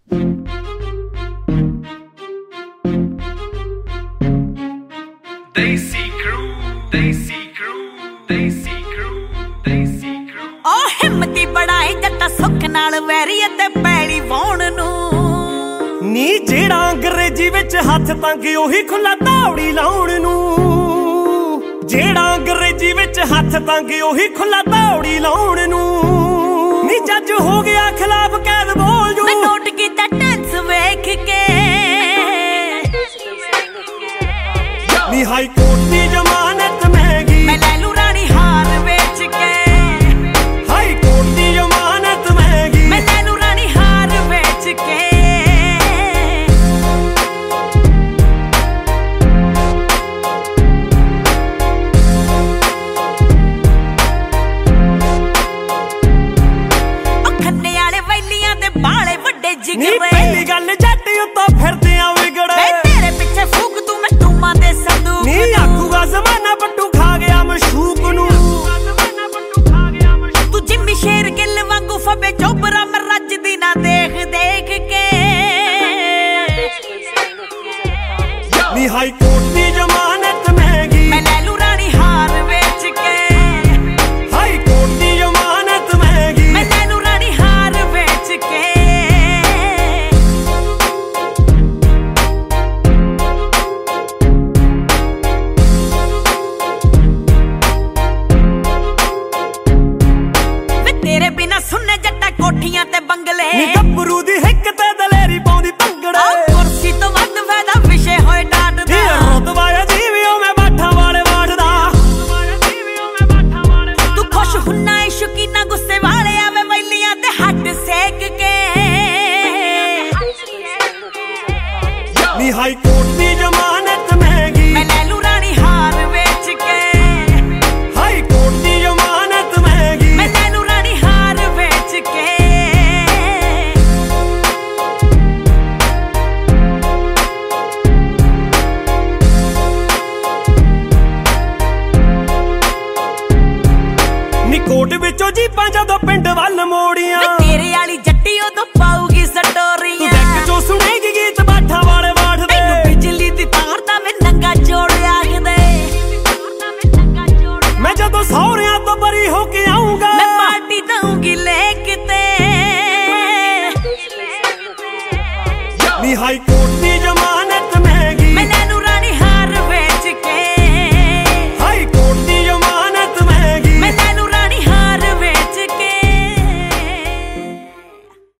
Desi crew, Desi crew, Desi crew, Desi crew। ओ हिम्मती बढ़ाई जट्टा सुख नाल वैरी ते पैड़ी वाउण नू नी जेड़ा अंग्रेजी विच हथ तंग ओही खुला धावड़ी लाउण नू जेड़ा अंग्रेजी विच हथ तंग ओही खुला धावड़ी लाउण नू नी जज हो गया खिलाफ कैद बोल जू मैं नोट कीता टेंस वेख के नी हाई कोर्ट दी जमानत महंगी मैं ले लूं रानी हार बेच के हाई कोर्ट दी जमानत महंगी मैं ले लूं रानी हार बेच के खन्ने वाले वैलियां दे बाले वड्डे जिगरे पहली गल जट उत्तों फिरदे आ विगड़े तेरे पिछे फूक तू मैं टूमा दे संदूक नी आखूगा जमाना पट्टू खा गया मशूक नू तू जिम्मी शेर गिल वांगू फबे चोबरा मैं रजदी ना देख देख के नी हाई कोर्ट दी जमानत महंगी मैं ले लूं रानी हार बेच के हाई कोर्ट दी जमानत महंगी मैं ले लूं रानी हार बेच के वे तेरे बिना सुनने जट्टा कोठियां ते बंगले नी गब्बरू दी हिक ते